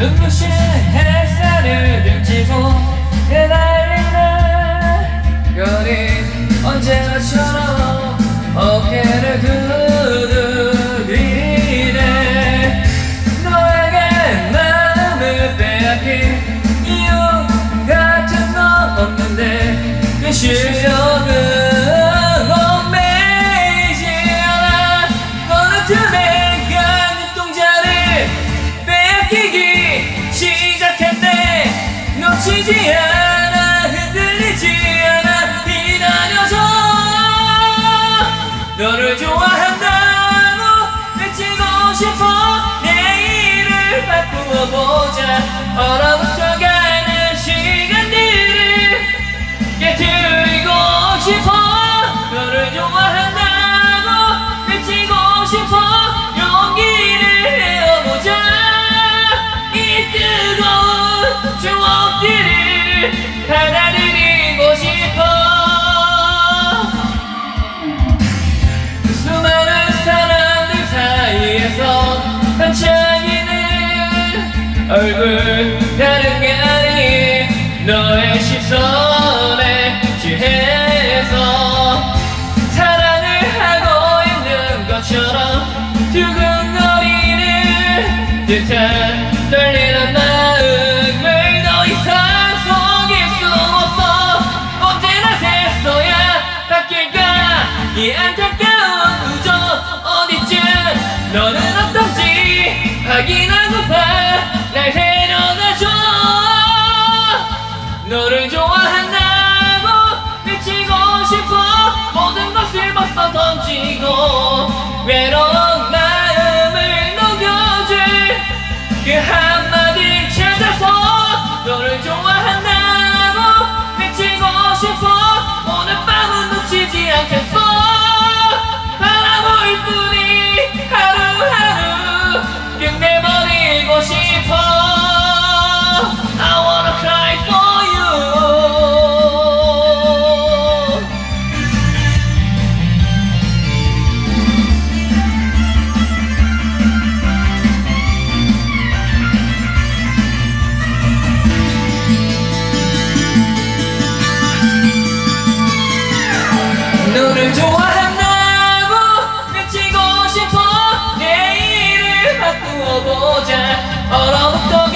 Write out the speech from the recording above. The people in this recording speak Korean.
눈부신 햇살을 등지고 내달리는 별이 언제나처럼 어깨를 두드리네. 너에게 마음을 빼앗긴 이유 같은 건 없는데 그 실력은 얽매이지 않아. 어느 틈에 간 눈동자를 빼앗기기 시작했네. 놓치지 않아, 흔들리지 않아, 기다려줘. 너를 좋아한다고 외치고 싶어. 내일을 바꾸어 보자. 얼어붙어 가는 시간들을 깨트리고 싶어. 너를 좋아한다고 외치고 싶어. 용기를 내어보자. 이 뜨거운 추억들을 받아들이고 싶어. 수많은 사람들 사이에서 반짝이는 얼굴, 다른 게 아닌 너의 시선에 취해서 사랑을 하고 있는 것처럼 두근거리는 듯한 떨리는 마음을 더 이상 속일 수 없어. 언제나 됐어야 바뀔까 이 안타까운 우정. 어디쯤 너는 어떤지 확인하고파 날 데려가줘. 너를 좋아한다고 외치고 싶어. 모든 것을 벗어 던지고 외로운 마음을 녹여줄 그 한마디 찾아서 너를 좋아한다고 외치고 싶어. 오늘 밤은 놓치지 않겠어. 바라볼 뿐이 하루하루 끝내버리고 싶어. I wanna cry for you. 너를 좋아한다고 외치고 싶어. 내일을 바꾸어 보자. 얼어붙어